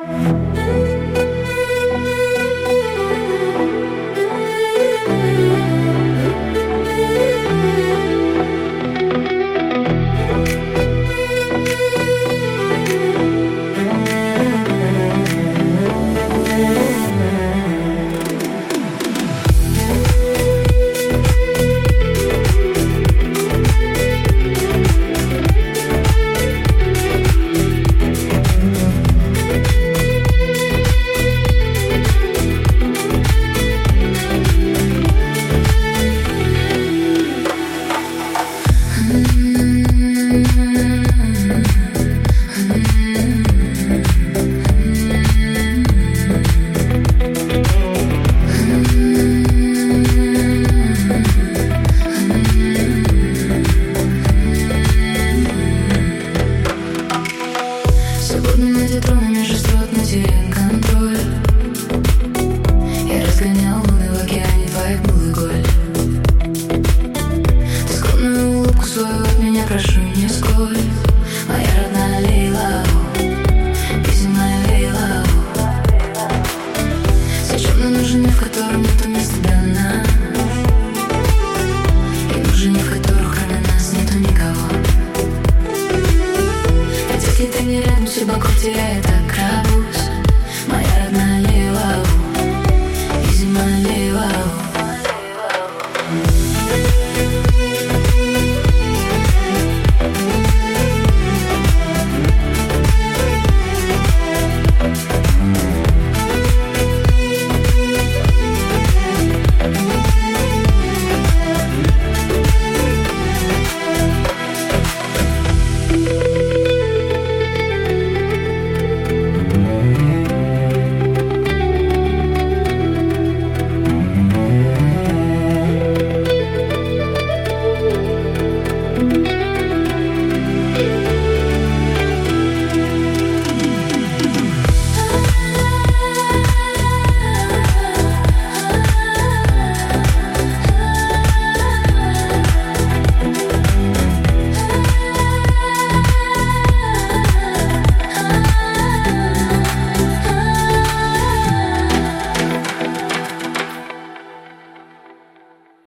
Прошу, не скрой, моя родная Лейла, песня моя Лейла. Зачем нам нужен мир, в котором нету места для нас? И нужен мир, в котором кроме нас нету никого. Ведь если ты не рядом, все вокруг тебя я так радуюсь.